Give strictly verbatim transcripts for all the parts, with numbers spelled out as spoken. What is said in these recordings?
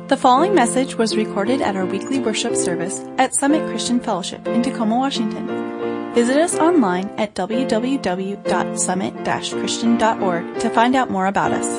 The following message was recorded at our weekly worship service at Summit Christian Fellowship in Tacoma, Washington. Visit us online at w w w dot summit dash christian dot org to find out more about us.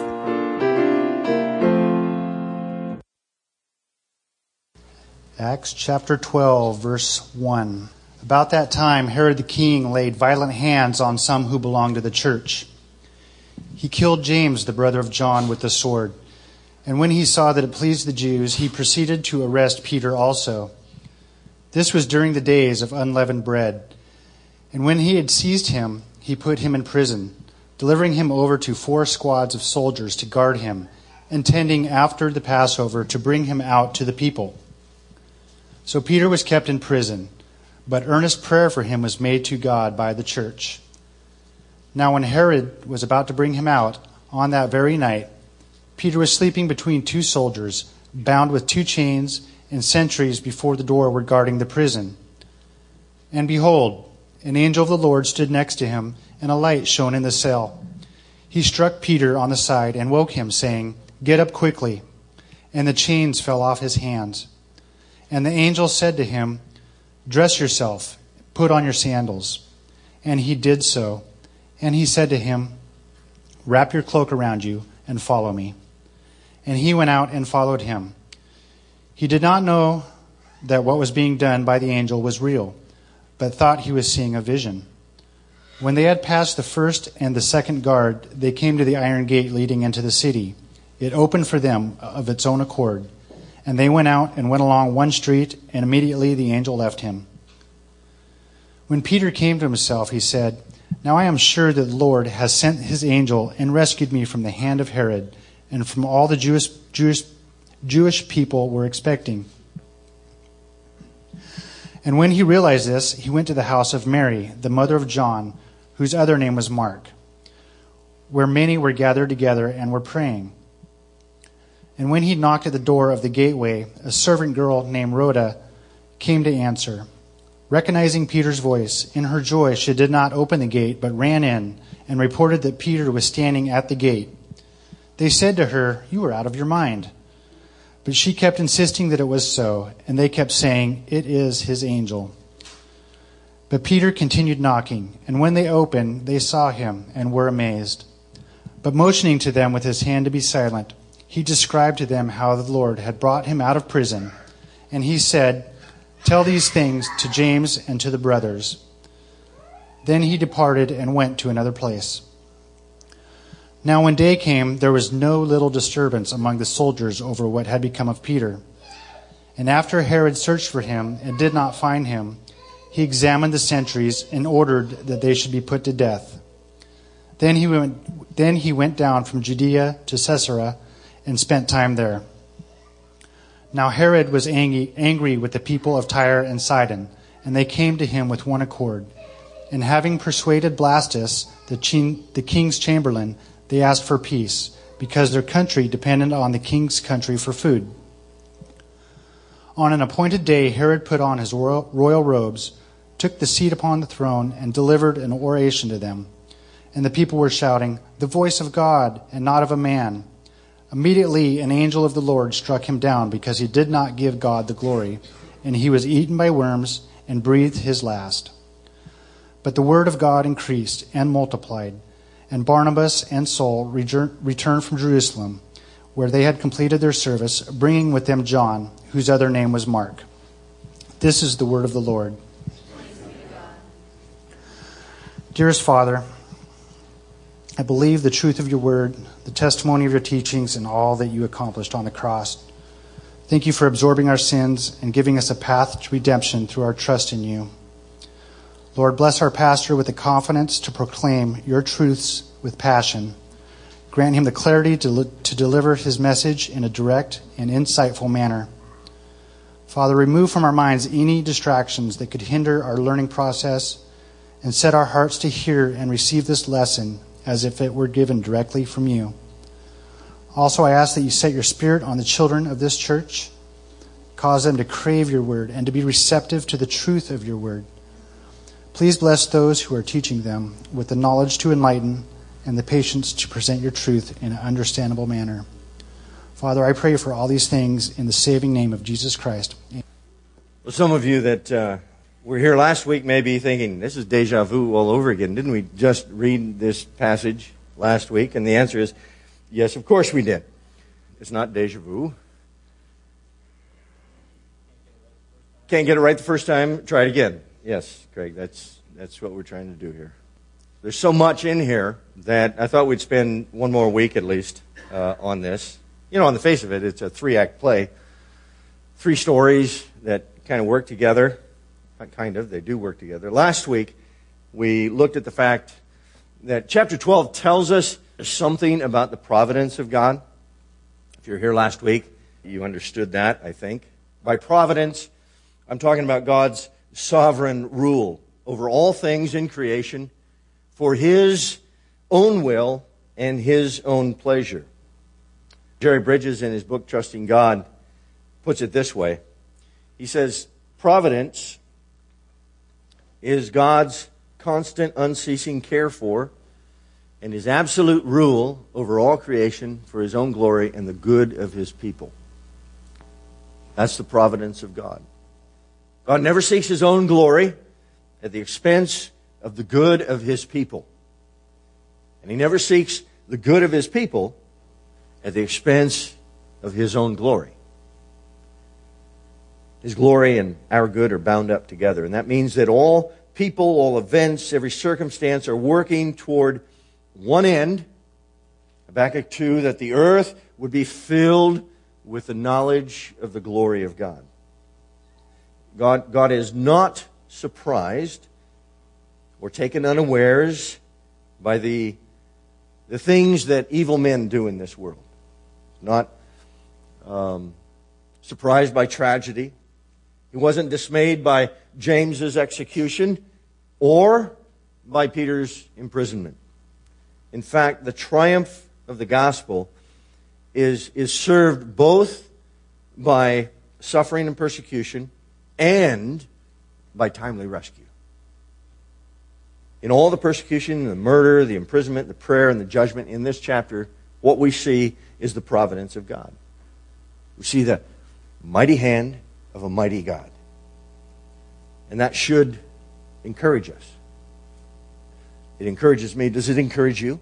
Acts chapter twelve, verse one. About that time, Herod the king laid violent hands on some who belonged to the church. He killed James, the brother of John, with the sword. And when he saw that it pleased the Jews, he proceeded to arrest Peter also. This was during the days of unleavened bread. And when he had seized him, he put him in prison, delivering him over to four squads of soldiers to guard him, intending after the Passover to bring him out to the people. So Peter was kept in prison, but earnest prayer for him was made to God by the church. Now when Herod was about to bring him out on that very night, Peter was sleeping between two soldiers, bound with two chains, and sentries before the door were guarding the prison. And behold, an angel of the Lord stood next to him, and a light shone in the cell. He struck Peter on the side and woke him, saying, "Get up quickly." And the chains fell off his hands. And the angel said to him, "Dress yourself, put on your sandals." And he did so. And he said to him, "Wrap your cloak around you and follow me." And he went out and followed him. He did not know that what was being done by the angel was real, but thought he was seeing a vision. When they had passed the first and the second guard, they came to the iron gate leading into the city. It opened for them of its own accord. And they went out and went along one street, and immediately the angel left him. When Peter came to himself, he said, "Now I am sure that the Lord has sent his angel and rescued me from the hand of Herod and from all the Jewish, Jewish, Jewish people were expecting." And when he realized this, he went to the house of Mary, the mother of John, whose other name was Mark, where many were gathered together and were praying. And when he knocked at the door of the gateway, a servant girl named Rhoda came to answer. Recognizing Peter's voice, in her joy she did not open the gate, but ran in and reported that Peter was standing at the gate. They said to her, "You are out of your mind." But she kept insisting that it was so, and they kept saying, "It is his angel." But Peter continued knocking, and when they opened, they saw him and were amazed. But motioning to them with his hand to be silent, he described to them how the Lord had brought him out of prison. And he said, "Tell these things to James and to the brothers." Then he departed and went to another place. Now when day came, there was no little disturbance among the soldiers over what had become of Peter. And after Herod searched for him and did not find him, he examined the sentries and ordered that they should be put to death. Then he went, then he went down from Judea to Caesarea and spent time there. Now Herod was angry, angry with the people of Tyre and Sidon, and they came to him with one accord. And having persuaded Blastus, the, king, the king's chamberlain, they asked for peace, because their country depended on the king's country for food. On an appointed day, Herod put on his royal, royal robes, took the seat upon the throne, and delivered an oration to them. And the people were shouting, "The voice of God, and not of a man." Immediately an angel of the Lord struck him down, because he did not give God the glory, and he was eaten by worms and breathed his last. But the word of God increased and multiplied, and Barnabas and Saul returned from Jerusalem, where they had completed their service, bringing with them John, whose other name was Mark. This is the word of the Lord. Dearest Father, I believe the truth of your word, the testimony of your teachings, and all that you accomplished on the cross. Thank you for absorbing our sins and giving us a path to redemption through our trust in you. Lord, bless our pastor with the confidence to proclaim your truths with passion. Grant him the clarity to, li- to deliver his message in a direct and insightful manner. Father, remove from our minds any distractions that could hinder our learning process, and set our hearts to hear and receive this lesson as if it were given directly from you. Also, I ask that you set your spirit on the children of this church. Cause them to crave your word and to be receptive to the truth of your word. Please bless those who are teaching them with the knowledge to enlighten and the patience to present your truth in an understandable manner. Father, I pray for all these things in the saving name of Jesus Christ. Well, some of you that uh, were here last week may be thinking, this is deja vu all over again. Didn't we just read this passage last week? And the answer is, yes, of course we did. It's not deja vu. Can't get it right the first time, try it again. Yes, Craig, that's that's what we're trying to do here. There's so much in here that I thought we'd spend one more week at least uh, on this. You know, on the face of it, it's a three-act play. Three stories that kind of work together. Not kind of, they do work together. Last week, we looked at the fact that chapter twelve tells us something about the providence of God. If you were here last week, you understood that, I think. By providence, I'm talking about God's sovereign rule over all things in creation for His own will and His own pleasure. Jerry Bridges, in his book, Trusting God, puts it this way. He says, providence is God's constant, unceasing care for and His absolute rule over all creation for His own glory and the good of His people. That's the providence of God. God never seeks His own glory at the expense of the good of His people. And He never seeks the good of His people at the expense of His own glory. His glory and our good are bound up together. And that means that all people, all events, every circumstance are working toward one end. Habakkuk two, that the earth would be filled with the knowledge of the glory of God. God, God is not surprised or taken unawares by the, the things that evil men do in this world. Not um, surprised by tragedy. He wasn't dismayed by James's execution or by Peter's imprisonment. In fact, the triumph of the gospel is, is served both by suffering and persecution and by timely rescue. In all the persecution, the murder, the imprisonment, the prayer, and the judgment in this chapter, what we see is the providence of God. We see the mighty hand of a mighty God. And that should encourage us. It encourages me. Does it encourage you?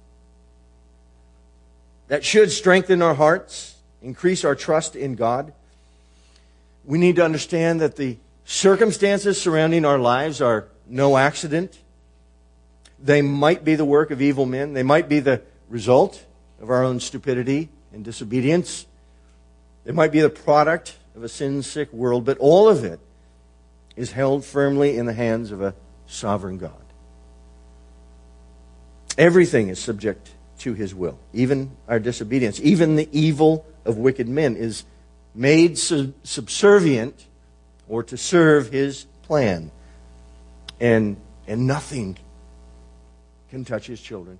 That should strengthen our hearts, increase our trust in God. We need to understand that the circumstances surrounding our lives are no accident. They might be the work of evil men. They might be the result of our own stupidity and disobedience. They might be the product of a sin-sick world, but all of it is held firmly in the hands of a sovereign God. Everything is subject to His will, even our disobedience. Even the evil of wicked men is made sub- subservient or to serve His plan. And, and nothing can touch His children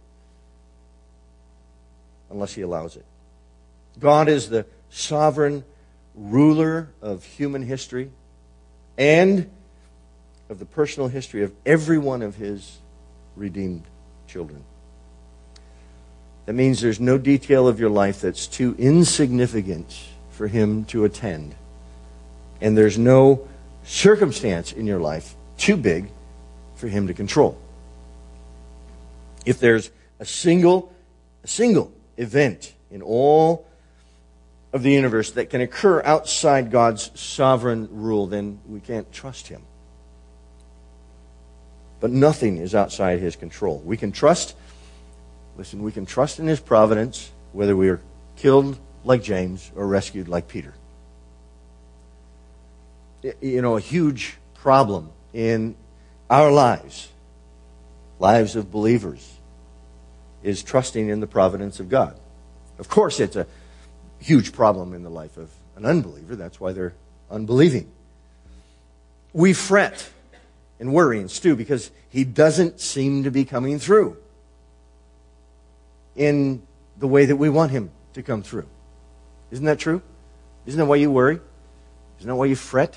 unless He allows it. God is the sovereign ruler of human history and of the personal history of every one of His redeemed children. That means there's no detail of your life that's too insignificant for Him to attend. And there's no circumstance in your life too big for Him to control. If there's a single, a single event in all of the universe that can occur outside God's sovereign rule, then we can't trust Him. But nothing is outside His control. We can trust, listen, we can trust in His providence, whether we are killed like James or rescued like Peter. You know, a huge problem in our lives, lives of believers, is trusting in the providence of God. Of course, it's a huge problem in the life of an unbeliever. That's why they're unbelieving. We fret and worry and stew because He doesn't seem to be coming through in the way that we want Him to come through. Isn't that true? Isn't that why you worry? Isn't that why you fret?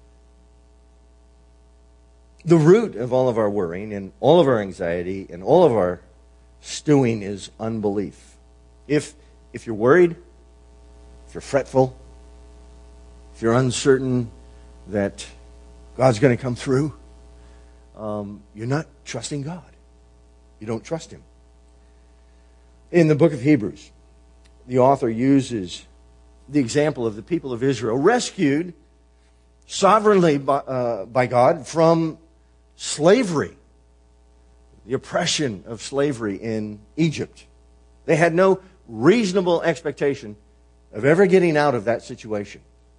The root of all of our worrying and all of our anxiety and all of our stewing is unbelief. If if you're worried, if you're fretful, if you're uncertain that God's going to come through, um, you're not trusting God. You don't trust Him. In the book of Hebrews, the author uses the example of the people of Israel rescued sovereignly by, uh, by God from slavery, the oppression of slavery in Egypt. They had no reasonable expectation of ever getting out of that situation.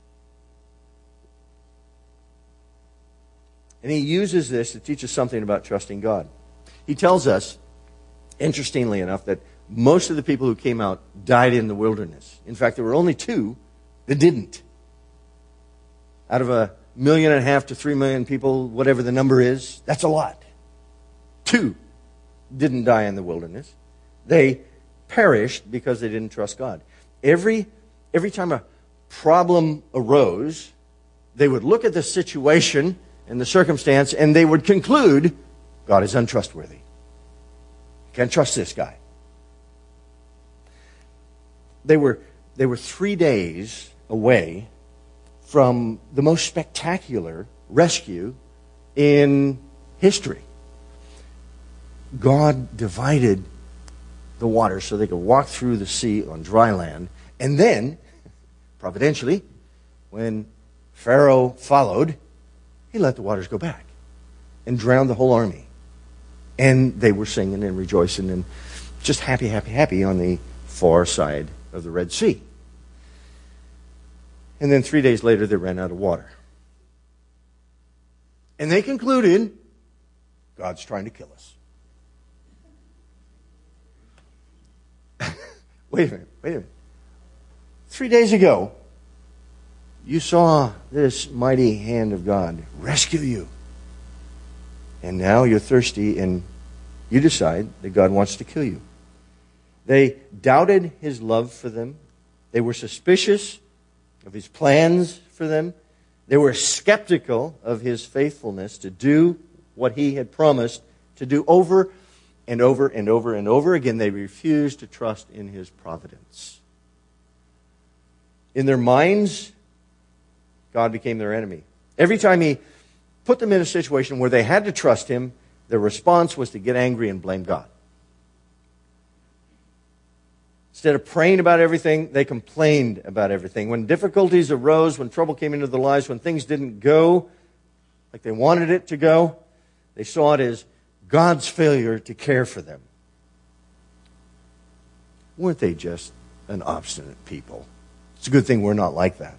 And he uses this to teach us something about trusting God. He tells us, interestingly enough, that most of the people who came out died in the wilderness. In fact, there were only two that didn't. Out of a million and a half to three million people, whatever the number is, that's a lot. Two didn't die in the wilderness. They perished because they didn't trust God. Every, every time a problem arose, they would look at the situation and the circumstance and they would conclude, God is untrustworthy. Can't trust this guy. They were, they were three days away from the most spectacular rescue in history. God divided the water so they could walk through the sea on dry land. And then, providentially, when Pharaoh followed, he let the waters go back and drowned the whole army. And they were singing and rejoicing and just happy, happy, happy on the far side of the Red Sea. And then three days later, they ran out of water. And they concluded, God's trying to kill us. Wait a minute, wait a minute. Three days ago, you saw this mighty hand of God rescue you. And now you're thirsty and you decide that God wants to kill you. They doubted His love for them. They were suspicious of His plans for them. They were skeptical of His faithfulness to do what He had promised to do over and over and over and over again. They refused to trust in His providence. In their minds, God became their enemy. Every time He put them in a situation where they had to trust Him, their response was to get angry and blame God. Instead of praying about everything, they complained about everything. When difficulties arose, when trouble came into their lives, when things didn't go like they wanted it to go, they saw it as God's failure to care for them. Weren't they just an obstinate people? It's a good thing we're not like that.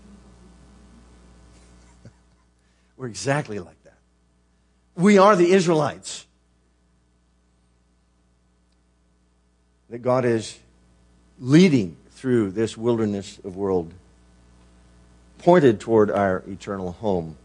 We're exactly like that. We are the Israelites that God is leading through this wilderness of world, pointed toward our eternal home.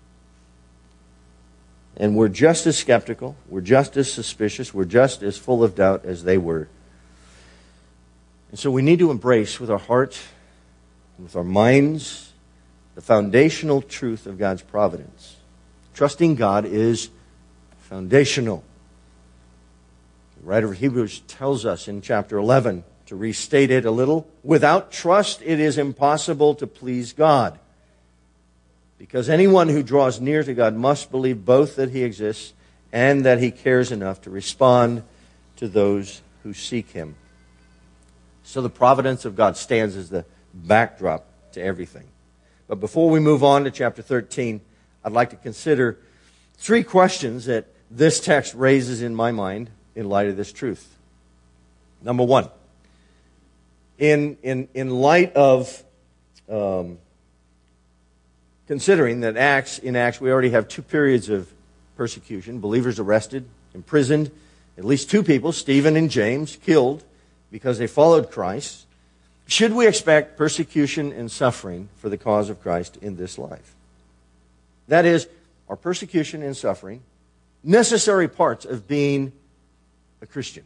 And we're just as skeptical, we're just as suspicious, we're just as full of doubt as they were. And so we need to embrace with our heart, with our minds, the foundational truth of God's providence. Trusting God is foundational. The writer of Hebrews tells us in chapter eleven, to restate it a little, without trust it is impossible to please God. Because anyone who draws near to God must believe both that He exists and that He cares enough to respond to those who seek Him. So the providence of God stands as the backdrop to everything. But before we move on to chapter thirteen, I'd like to consider three questions that this text raises in my mind in light of this truth. Number one, in in in light of um, considering that Acts in Acts we already have two periods of persecution, believers arrested, imprisoned, at least two people, Stephen and James, killed because they followed Christ. Should we expect persecution and suffering for the cause of Christ in this life? That is, are persecution and suffering necessary parts of being a Christian?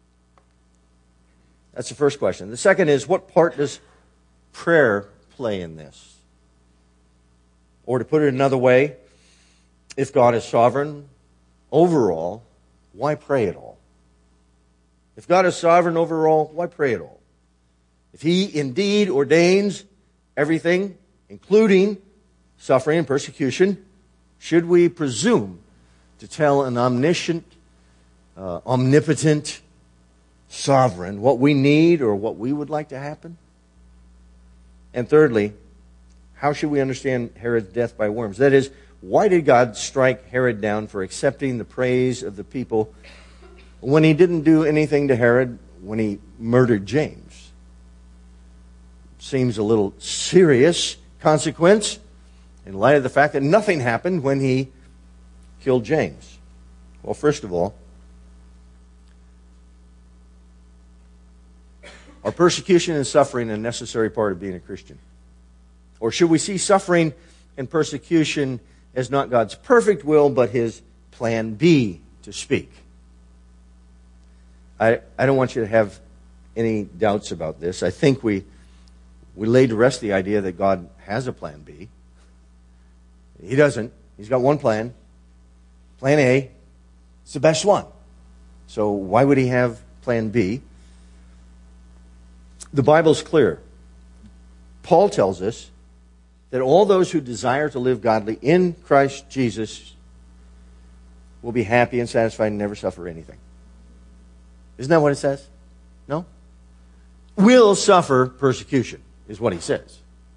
That's the first question. The second is, what part does prayer play in this? Or to put it another way, if God is sovereign over all, why pray at all? If God is sovereign over all, why pray at all? if he indeed ordains everything, including suffering and persecution, should we presume to tell an omniscient, uh, omnipotent sovereign what we need or what we would like to happen? And thirdly, how should we understand Herod's death by worms? That is, why did God strike Herod down for accepting the praise of the people when he didn't do anything to Herod when he murdered James? Seems a little serious consequence in light of the fact that nothing happened when he killed James. Well, first of all, are persecution and suffering a necessary part of being a Christian? Or should we see suffering and persecution as not God's perfect will, but his plan B to speak? I, I don't want you to have any doubts about this. I think we, we laid to rest the idea that God has a plan B. He doesn't. He's got one plan. Plan A. It's the best one. So why would he have plan B? The Bible's clear. Paul tells us that all those who desire to live godly in Christ Jesus will be happy and satisfied and never suffer anything. Isn't that what it says? No? Will suffer persecution, is what he says.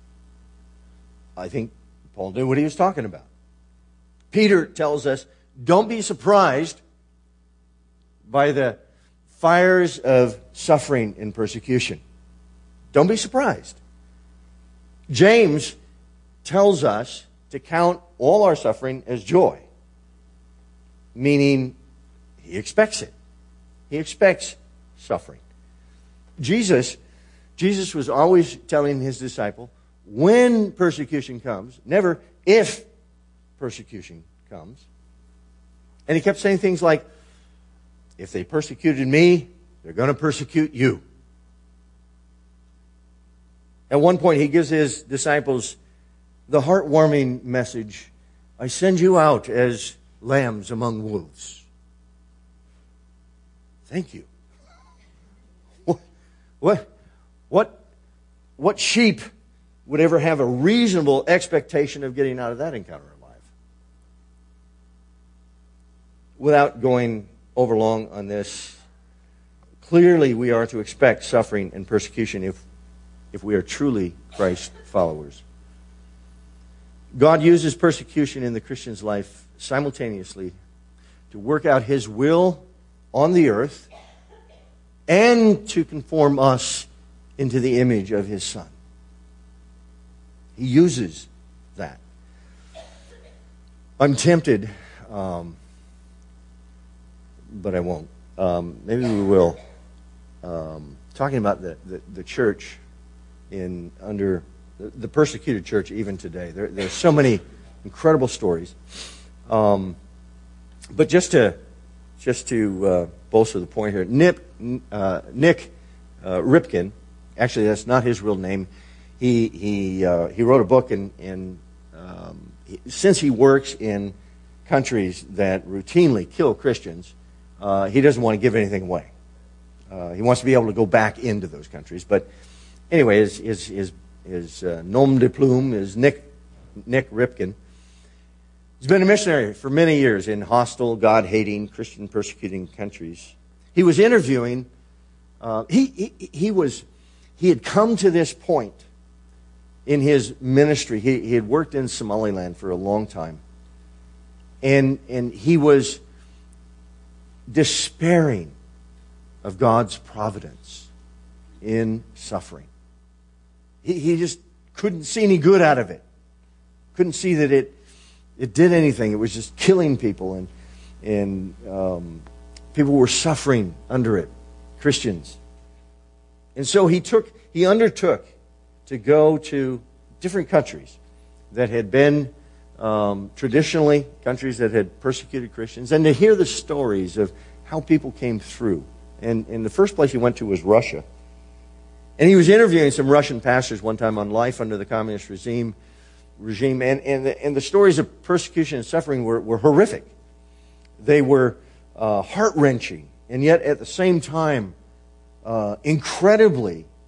I think Paul knew what he was talking about. Peter tells us, don't be surprised by the fires of suffering and persecution. Don't be surprised. James tells us to count all our suffering as joy, meaning he expects it. He expects suffering. Jesus, Jesus was always telling his disciple, when persecution comes, never if persecution comes. And he kept saying things like, if they persecuted me, they're going to persecute you. At one point, he gives his disciples the heartwarming message, I send you out as lambs among wolves. Thank you. What, what, what, what sheep would ever have a reasonable expectation of getting out of that encounter alive? Without going over long on this, clearly we are to expect suffering and persecution if, if we are truly Christ followers. God uses persecution in the Christian's life simultaneously to work out his will on the earth and to conform us into the image of his Son. He uses that. I'm tempted, um, but I won't. Um, maybe we will. Um, talking about the, the, the church in under the, the persecuted church even today. There, there's so many incredible stories. Um, but just to just to uh, bolster the point here, Nick, uh, Nick uh, Ripken, actually that's not his real name. He he uh, he wrote a book, and and um, he, since he works in countries that routinely kill Christians, uh, he doesn't want to give anything away. Uh, he wants to be able to go back into those countries. But anyway, his his his, his uh, nom de plume is Nick Nick Ripken. He's been a missionary for many years in hostile, God-hating, Christian-persecuting countries. He was interviewing. Uh, he, he he was he had come to this point in his ministry. He he had worked in Somaliland for a long time, and and he was despairing of God's providence in suffering. He he just couldn't see any good out of it. Couldn't see that it. It did anything. It was just killing people, and and um, people were suffering under it, Christians. And so he took, he undertook to go to different countries that had been um, traditionally countries that had persecuted Christians, and to hear the stories of how people came through. And, and the first place he went to was Russia. And he was interviewing some Russian pastors one time on life under the communist regime. regime, and, and, the, and the stories of persecution and suffering were, were horrific. They were uh, heart-wrenching, and yet at the same time, uh, incredibly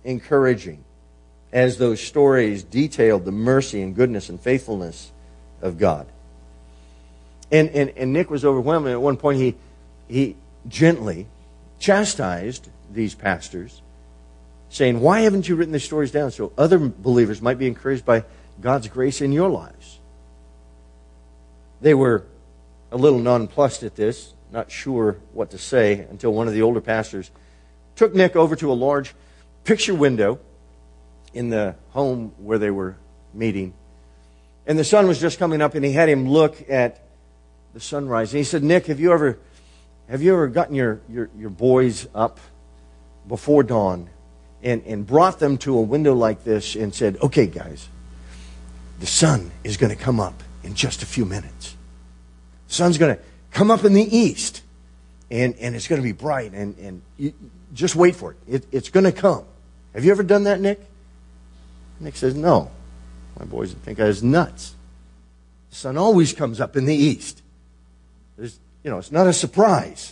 encouraging as those stories detailed the mercy and goodness and faithfulness of God. And, and, and Nick was overwhelmed. At one point, he, he gently chastised these pastors, saying, why haven't you written these stories down so other believers might be encouraged by God's grace in your lives? They were a little nonplussed at this, not sure what to say, until one of the older pastors took Nick over to a large picture window in the home where they were meeting. And the sun was just coming up, and he had him look at the sunrise. And he said, Nick, have you ever have you ever gotten your, your, your boys up before dawn and, and brought them to a window like this and said, okay, guys, the sun is going to come up in just a few minutes. The sun's going to come up in the east, and, and it's going to be bright, and, and you, just wait for it. it. It's going to come. Have you ever done that, Nick? Nick says, no. My boys would think I was nuts. The sun always comes up in the east. There's, you know, it's not a surprise.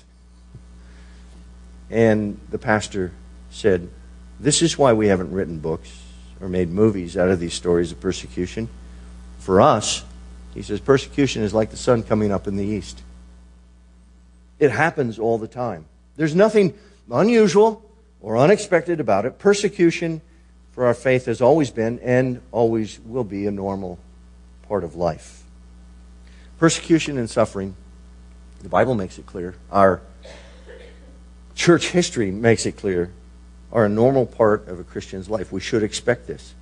And the pastor said, this is why we haven't written books or made movies out of these stories of persecution. For us, he says, persecution is like the sun coming up in the east. It happens all the time. There's nothing unusual or unexpected about it. Persecution for our faith has always been and always will be a normal part of life. Persecution and suffering, the Bible makes it clear, our church history makes it clear, are a normal part of a Christian's life. We should expect this.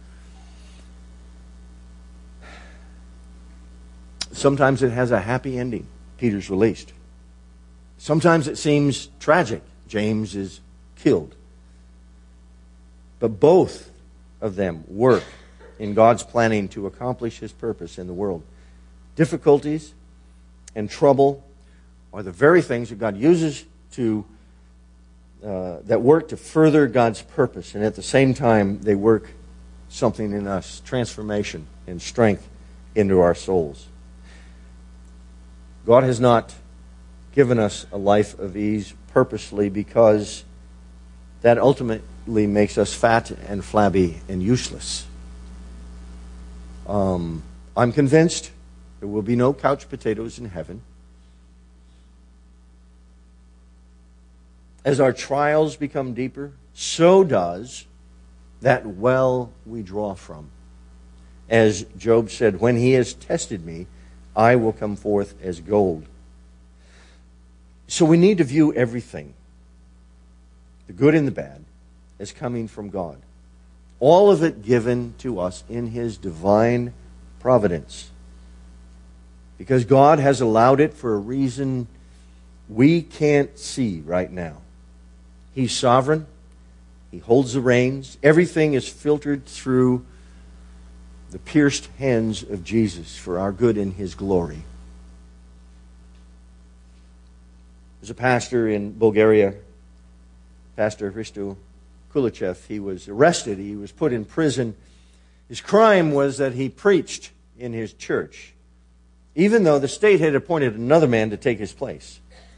Sometimes it has a happy ending. Peter's released. Sometimes it seems tragic. James is killed. But both of them work in God's planning to accomplish His purpose in the world. Difficulties and trouble are the very things that God uses to uh, that work to further God's purpose, and at the same time they work something in us, transformation and strength into our souls. God has not given us a life of ease purposely because that ultimately makes us fat and flabby and useless. Um, I'm convinced there will be no couch potatoes in heaven. As our trials become deeper, so does that well we draw from. As Job said, when he has tested me, I will come forth as gold. So we need to view everything, the good and the bad, as coming from God. All of it given to us in His divine providence. Because God has allowed it for a reason we can't see right now. He's sovereign. He holds the reins. Everything is filtered through the pierced hands of Jesus for our good and His glory. There's a pastor in Bulgaria, Pastor Hristo Kulichev. He was arrested. He was put in prison. His crime was that he preached in his church, even though the state had appointed another man to take his place.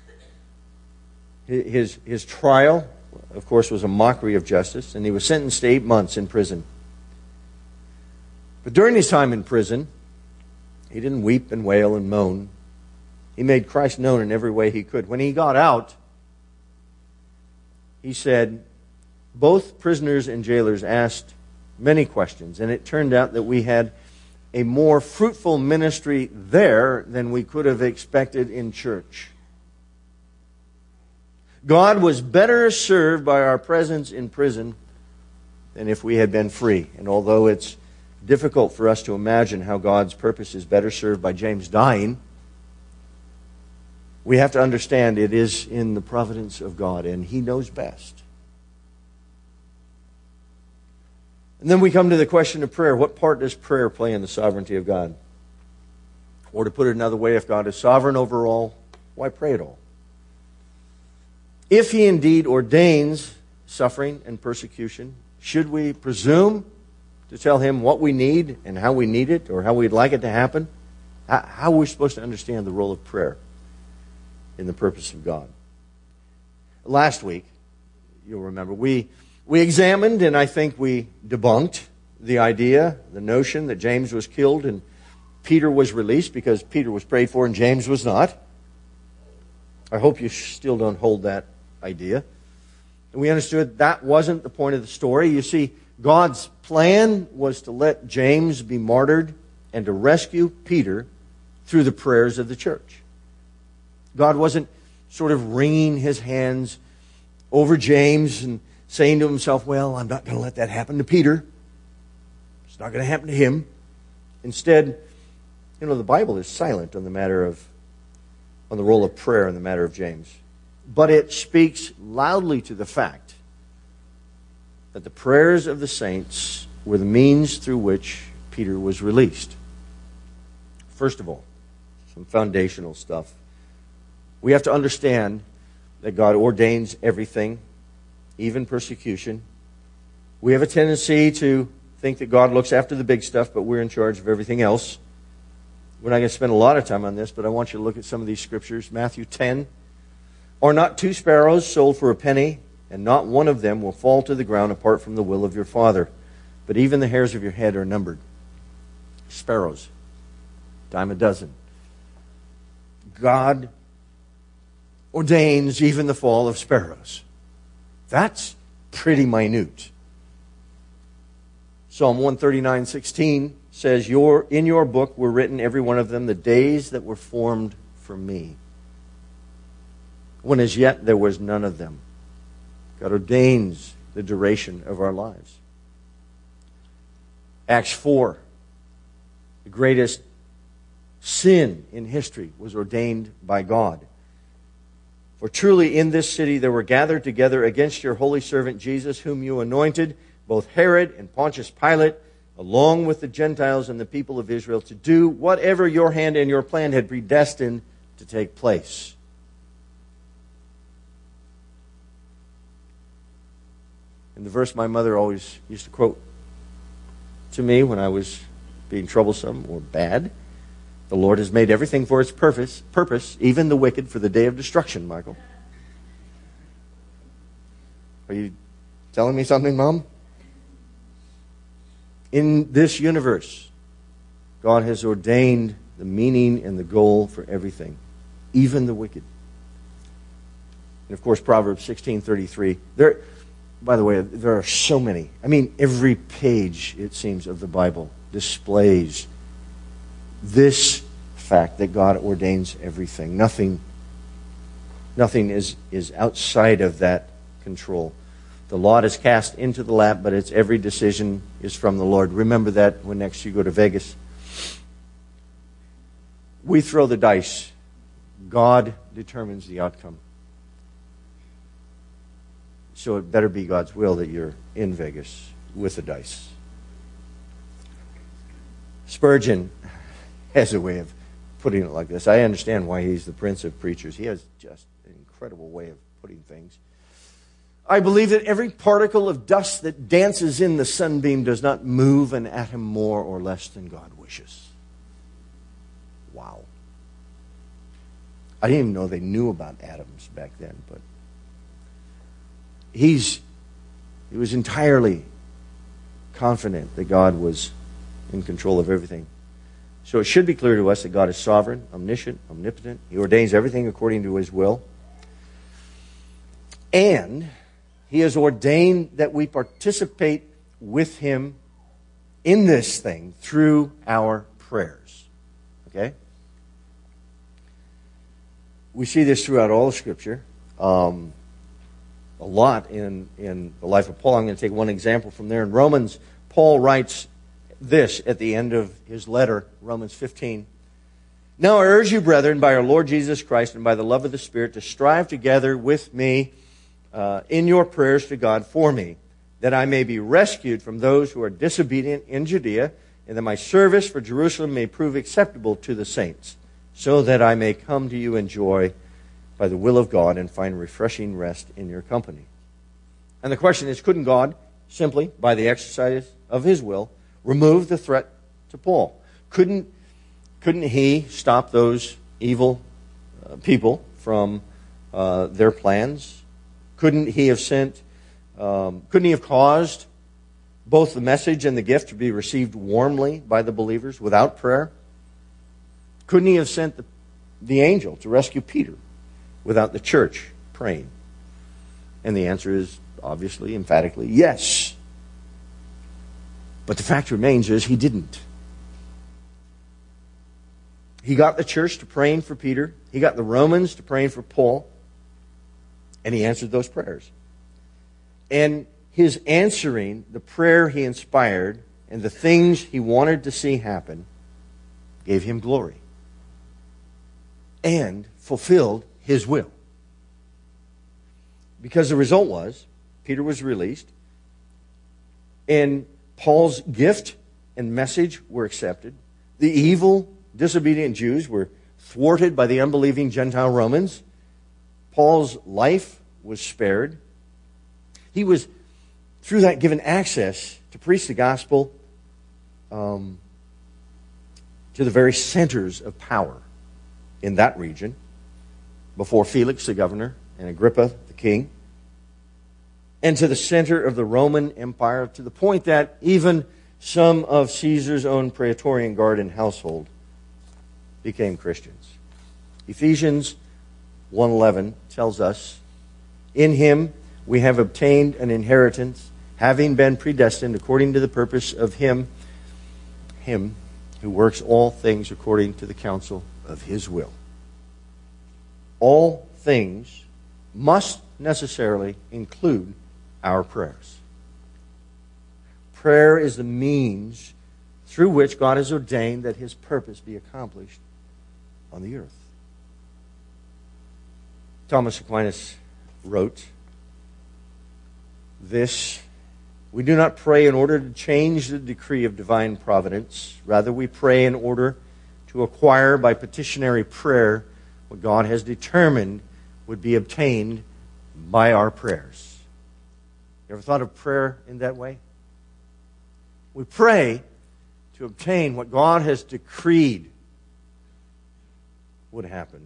His, his trial, of course, was a mockery of justice, and he was sentenced to eight months in prison. But during his time in prison, he didn't weep and wail and moan. He made Christ known in every way he could. When he got out, he said, both prisoners and jailers asked many questions, and it turned out that we had a more fruitful ministry there than we could have expected in church. God was better served by our presence in prison than if we had been free. And although it's difficult for us to imagine how God's purpose is better served by James dying, we have to understand it is in the providence of God, and He knows best. And then we come to the question of prayer. What part does prayer play in the sovereignty of God? Or to put it another way, if God is sovereign over all, why pray at all? If He indeed ordains suffering and persecution, should we presume to tell Him what we need and how we need it, or how we'd like it to happen? How are we supposed to understand the role of prayer in the purpose of God? Last week, you'll remember, we We examined, and I think we debunked the idea, the notion that James was killed and Peter was released because Peter was prayed for and James was not. I hope you still don't hold that idea. And we understood that wasn't the point of the story. You see, God's plan was to let James be martyred and to rescue Peter through the prayers of the church. God wasn't sort of wringing his hands over James and saying to himself, well, I'm not going to let that happen to Peter. It's not going to happen to him. Instead, you know, the Bible is silent on the matter of, on the role of prayer in the matter of James. But it speaks loudly to the fact that the prayers of the saints were the means through which Peter was released. First of all, some foundational stuff. We have to understand that God ordains everything, even persecution. We have a tendency to think that God looks after the big stuff, but we're in charge of everything else. We're not going to spend a lot of time on this, but I want you to look at some of these scriptures. Matthew ten. Are not two sparrows sold for a penny, and not one of them will fall to the ground apart from the will of your Father? But even the hairs of your head are numbered. Sparrows, dime a dozen. God ordains even the fall of sparrows. That's pretty minute. Psalm one thirty-nine sixteen says, your, in your book were written, every one of them, the days that were formed for me, when as yet there was none of them. God ordains the duration of our lives. Acts four, the greatest sin in history was ordained by God. For truly in this city there were gathered together against your holy servant Jesus, whom you anointed, both Herod and Pontius Pilate, along with the Gentiles and the people of Israel, to do whatever your hand and your plan had predestined to take place. And the verse my mother always used to quote to me when I was being troublesome or bad, the Lord has made everything for its purpose, purpose, even the wicked for the day of destruction, Michael. Are you telling me something, Mom? In this universe, God has ordained the meaning and the goal for everything, even the wicked. And of course, Proverbs sixteen thirty-three. There, by the way, there are so many. I mean, every page, it seems, of the Bible displays this fact that God ordains everything. Nothing, nothing is, is outside of that control. The lot is cast into the lap, but its every decision is from the Lord. Remember that when next you go to Vegas. We throw the dice. God determines the outcome. So it better be God's will that you're in Vegas with the dice. Spurgeon has a way of putting it like this. I understand why he's the prince of preachers. He has just an incredible way of putting things. I believe that every particle of dust that dances in the sunbeam does not move an atom more or less than God wishes. Wow. I didn't even know they knew about atoms back then, but he's he was entirely confident that God was in control of everything. So it should be clear to us that God is sovereign, omniscient, omnipotent. He ordains everything according to his will. And he has ordained that we participate with him in this thing through our prayers. Okay? We see this throughout all of Scripture. Um, a lot in, in the life of Paul. I'm going to take one example from there. In Romans, Paul writes this at the end of his letter, Romans fifteen. Now I urge you, brethren, by our Lord Jesus Christ and by the love of the Spirit, to strive together with me uh, in your prayers to God for me, that I may be rescued from those who are disobedient in Judea, and that my service for Jerusalem may prove acceptable to the saints, so that I may come to you in joy by the will of God and find refreshing rest in your company. And the question is, couldn't God simply, by the exercise of his will, remove the threat to Paul? Couldn't, couldn't he stop those evil uh, people from uh, their plans? Couldn't he have sent Um, couldn't he have caused both the message and the gift to be received warmly by the believers without prayer? Couldn't he have sent the, the angel to rescue Peter without the church praying? And the answer is obviously, emphatically, yes. But the fact remains is he didn't. He got the church to praying for Peter. He got the Romans to praying for Paul. And he answered those prayers. And his answering the prayer he inspired and the things he wanted to see happen gave him glory and fulfilled his will. Because the result was, Peter was released, and Paul's gift and message were accepted. The evil, disobedient Jews were thwarted by the unbelieving Gentile Romans. Paul's life was spared. He was, through that, given access to preach the gospel um, to the very centers of power in that region, before Felix the governor and Agrippa the king, and to the center of the Roman Empire, to the point that even some of Caesar's own Praetorian Guard and household became Christians. Ephesians one eleven tells us, "In him we have obtained an inheritance, having been predestined according to the purpose of him, him who works all things according to the counsel of his will." All things must necessarily include our prayers. Prayer is the means through which God has ordained that his purpose be accomplished on the earth. Thomas Aquinas wrote this: "We do not pray in order to change the decree of divine providence. Rather, we pray in order to acquire by petitionary prayer what God has determined would be obtained by our prayers." You ever thought of prayer in that way? We pray to obtain what God has decreed would happen.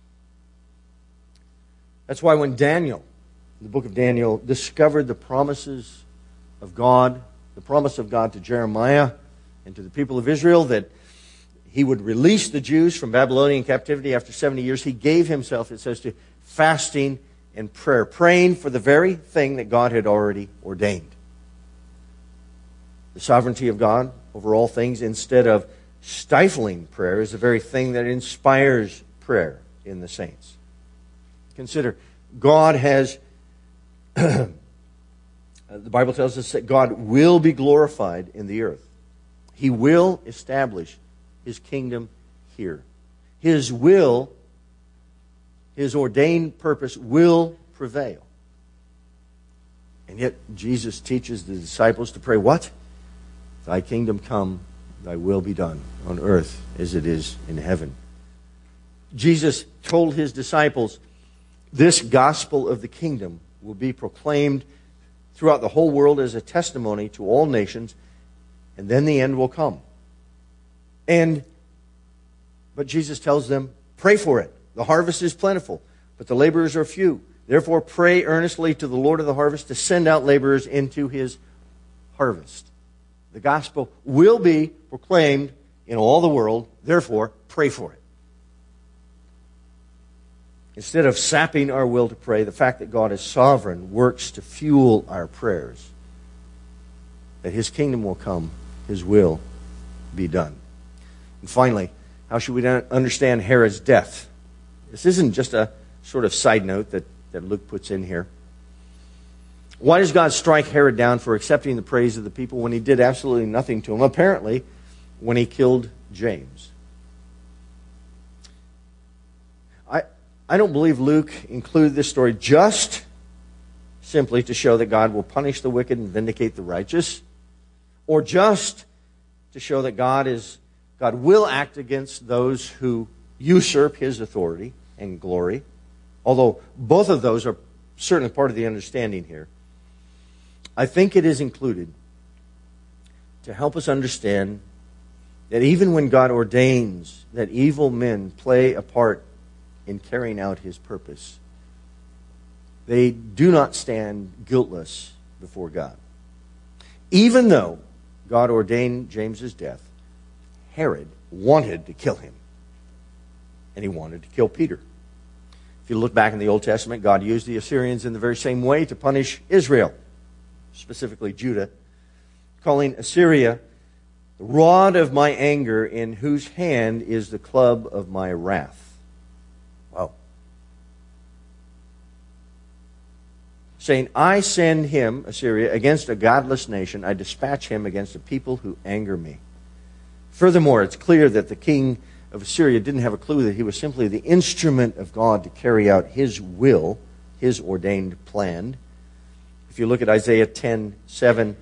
That's why when Daniel, in the book of Daniel, discovered the promises of God, the promise of God to Jeremiah and to the people of Israel that he would release the Jews from Babylonian captivity after seventy years, he gave himself, it says, to fasting and prayer, praying for the very thing that God had already ordained. The sovereignty of God over all things, instead of stifling prayer, is the very thing that inspires prayer in the saints. Consider, God has, the Bible tells us that God will be glorified in the earth. He will establish his kingdom here. His will, his ordained purpose will prevail. And yet Jesus teaches the disciples to pray what? "Thy kingdom come, thy will be done on earth as it is in heaven." Jesus told his disciples, this gospel of the kingdom will be proclaimed throughout the whole world as a testimony to all nations, and then the end will come. And but Jesus tells them, pray for it. The harvest is plentiful, but the laborers are few. Therefore, pray earnestly to the Lord of the harvest to send out laborers into his harvest. The gospel will be proclaimed in all the world. Therefore, pray for it. Instead of sapping our will to pray, the fact that God is sovereign works to fuel our prayers, that his kingdom will come, his will be done. And finally, how should we understand Herod's death? This isn't just a sort of side note that, that Luke puts in here. Why does God strike Herod down for accepting the praise of the people when he did absolutely nothing to him? Apparently, when he killed James. I, I don't believe Luke included this story just simply to show that God will punish the wicked and vindicate the righteous, or just to show that God is God will act against those who usurp his authority and glory, although both of those are certainly part of the understanding here. I think it is included to help us understand that even when God ordains that evil men play a part in carrying out his purpose, they do not stand guiltless before God. Even though God ordained James's death, Herod wanted to kill him. And he wanted to kill Peter. If you look back in the Old Testament, God used the Assyrians in the very same way to punish Israel, specifically Judah, calling Assyria the rod of my anger, in whose hand is the club of my wrath. Wow. Saying, I send him, Assyria, against a godless nation. I dispatch him against a people who anger me. Furthermore, it's clear that the king of Assyria didn't have a clue that he was simply the instrument of God to carry out his will, his ordained plan. If you look at Isaiah ten seven,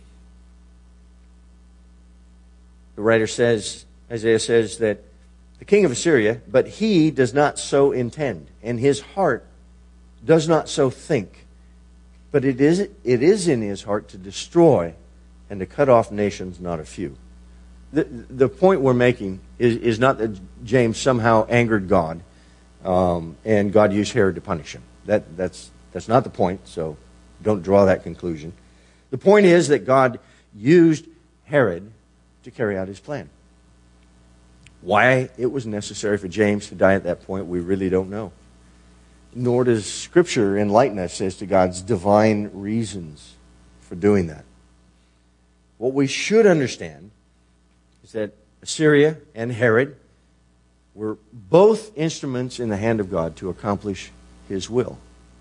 the writer says, Isaiah says that the king of Assyria, but he does not so intend, and his heart does not so think. But it is, it is in his heart to destroy and to cut off nations, not a few. The, the point we're making is, is not that James somehow angered God um, and God used Herod to punish him. That, that's, that's not the point, so don't draw that conclusion. The point is that God used Herod to carry out his plan. Why it was necessary for James to die at that point, we really don't know. Nor does Scripture enlighten us as to God's divine reasons for doing that. What we should understand is that Assyria and Herod were both instruments in the hand of God to accomplish his will.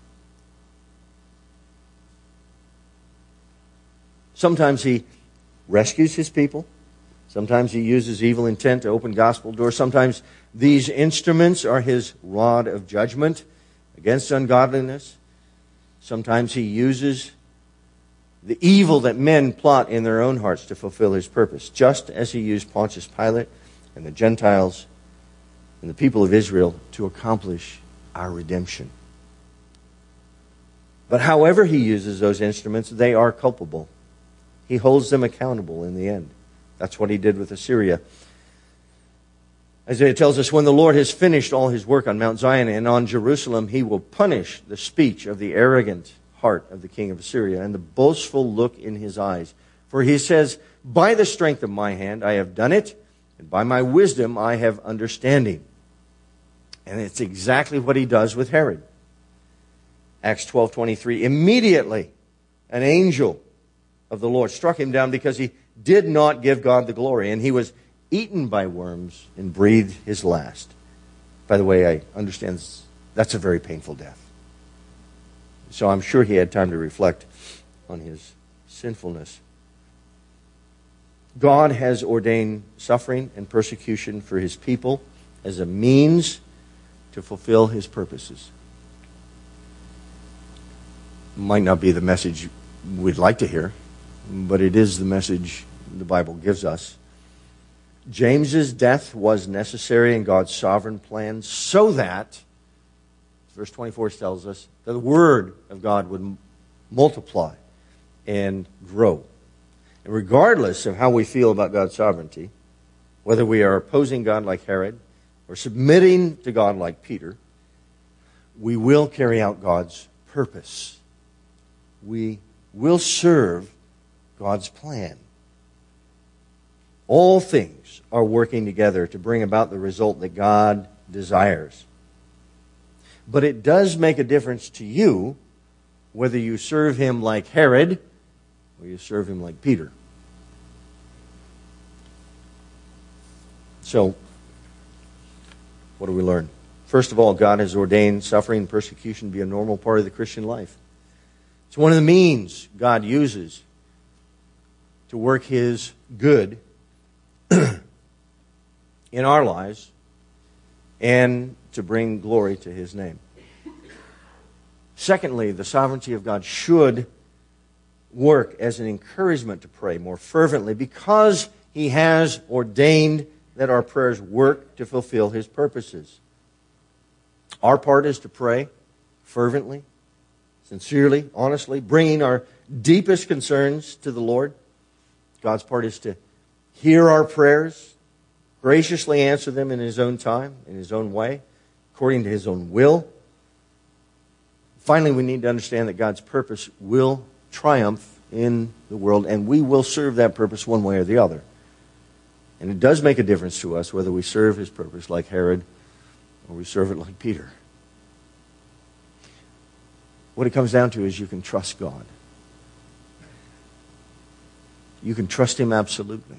Sometimes he rescues his people. Sometimes he uses evil intent to open gospel doors. Sometimes these instruments are his rod of judgment against ungodliness. Sometimes he uses the evil that men plot in their own hearts to fulfill his purpose, just as he used Pontius Pilate and the Gentiles and the people of Israel to accomplish our redemption. But however he uses those instruments, they are culpable. He holds them accountable in the end. That's what he did with Assyria. Isaiah tells us, when the Lord has finished all his work on Mount Zion and on Jerusalem, he will punish the speech of the arrogant heart of the king of Assyria and the boastful look in his eyes. For he says, by the strength of my hand I have done it, and by my wisdom I have understanding. And it's exactly what he does with Herod. Acts twelve twenty-three, immediately an angel of the Lord struck him down because he did not give God the glory, and he was eaten by worms and breathed his last. By the way, I understand that's a very painful death. So I'm sure he had time to reflect on his sinfulness. God has ordained suffering and persecution for his people as a means to fulfill his purposes. Might not be the message we'd like to hear, but it is the message the Bible gives us. James's death was necessary in God's sovereign plan so that, verse twenty-four tells us, that the Word of God would multiply and grow. And regardless of how we feel about God's sovereignty, whether we are opposing God like Herod or submitting to God like Peter, we will carry out God's purpose. We will serve God's plan. All things are working together to bring about the result that God desires. But it does make a difference to you whether you serve him like Herod or you serve him like Peter. So, what do we learn? First of all, God has ordained suffering and persecution to be a normal part of the Christian life. It's one of the means God uses to work his good in our lives and to bring glory to his name. Secondly, the sovereignty of God should work as an encouragement to pray more fervently because he has ordained that our prayers work to fulfill his purposes. Our part is to pray fervently, sincerely, honestly, bringing our deepest concerns to the Lord. God's part is to hear our prayers, graciously answer them in his own time, in his own way, according to his own will. Finally, we need to understand that God's purpose will triumph in the world, and we will serve that purpose one way or the other. And it does make a difference to us whether we serve his purpose like Herod or we serve it like Peter. What it comes down to is you can trust God. You can trust him absolutely.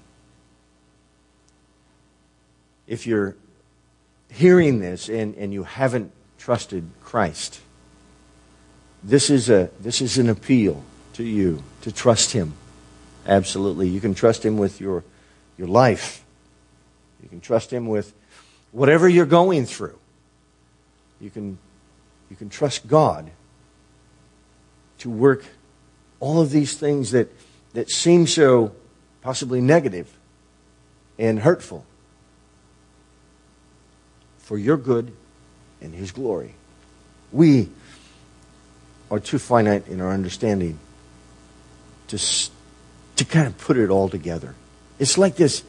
If you're hearing this and, and you haven't trusted Christ, this is a this is an appeal to you to trust him absolutely. You can trust him with your your life. You can trust him with whatever you're going through. You can you can trust God to work all of these things that, that seem so possibly negative and hurtful for your good and his glory. We are too finite in our understanding to, to kind of put it all together. It's like this,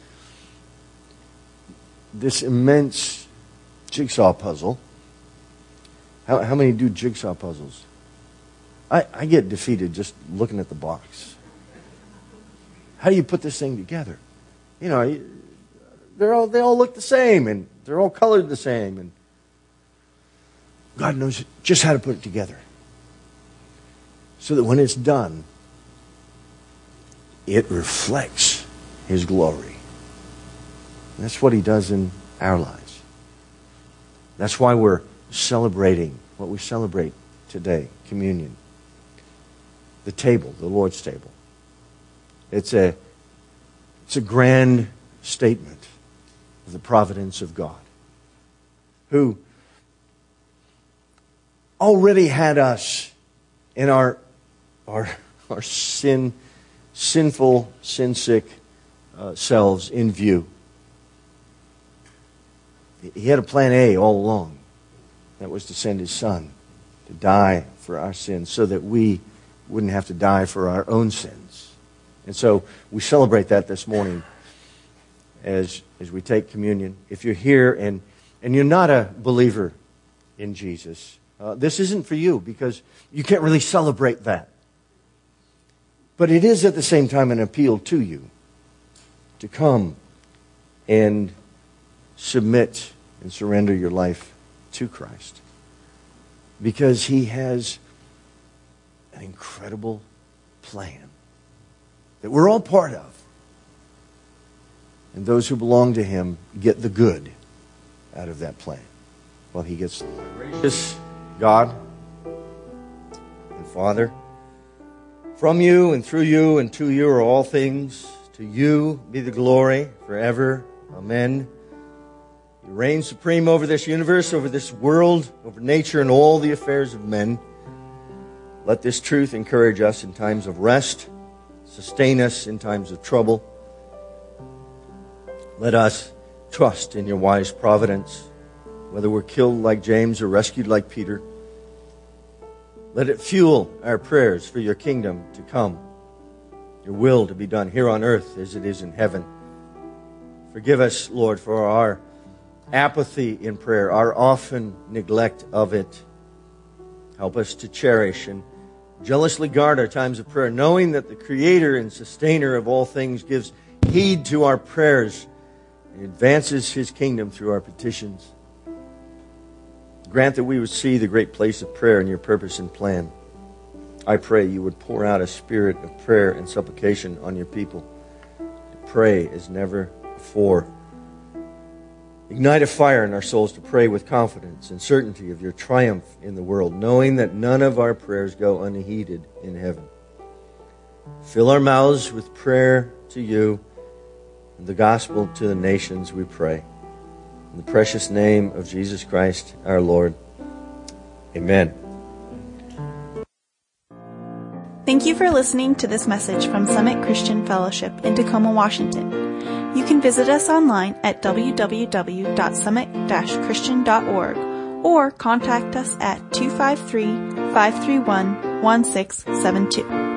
this immense jigsaw puzzle. How, how many do jigsaw puzzles? I, I get defeated just looking at the box. How do you put this thing together? You know, they're all, they all look the same, and they're all colored the same, and God knows just how to put it together so that when it's done, it reflects his glory. And that's what he does in our lives. That's why we're celebrating what we celebrate today, communion. The table, the Lord's table. It's a, it's a grand statement of the providence of God, who already had us in our our, our sin, sinful, sin-sick uh, selves in view. He had a plan A all along. That was to send his Son to die for our sins so that we wouldn't have to die for our own sins. And so we celebrate that this morning as, as we take communion. If you're here and, and you're not a believer in Jesus, uh, this isn't for you because you can't really celebrate that. But it is at the same time an appeal to you to come and submit and surrender your life to Christ. Because he has an incredible plan that we're all part of. And those who belong to him get the good out of that plan. Well, he gets the gracious God and Father. From you and through you and to you are all things. To you be the glory forever. Amen. You reign supreme over this universe, over this world, over nature and all the affairs of men. Let this truth encourage us in times of rest, sustain us in times of trouble. Let us trust in your wise providence, whether we're killed like James or rescued like Peter. Let it fuel our prayers for your kingdom to come, your will to be done here on earth as it is in heaven. Forgive us, Lord, for our apathy in prayer, our often neglect of it. Help us to cherish and jealously guard our times of prayer, knowing that the Creator and Sustainer of all things gives heed to our prayers and advances his kingdom through our petitions. Grant that we would see the great place of prayer in your purpose and plan. I pray you would pour out a spirit of prayer and supplication on your people to pray as never before. Ignite a fire in our souls to pray with confidence and certainty of your triumph in the world, knowing that none of our prayers go unheeded in heaven. Fill our mouths with prayer to you and the gospel to the nations, we pray. In the precious name of Jesus Christ, our Lord. Amen. Thank you for listening to this message from Summit Christian Fellowship in Tacoma, Washington. You can visit us online at w w w dot summit dash christian dot org or contact us at two five three, five three one, one six seven two.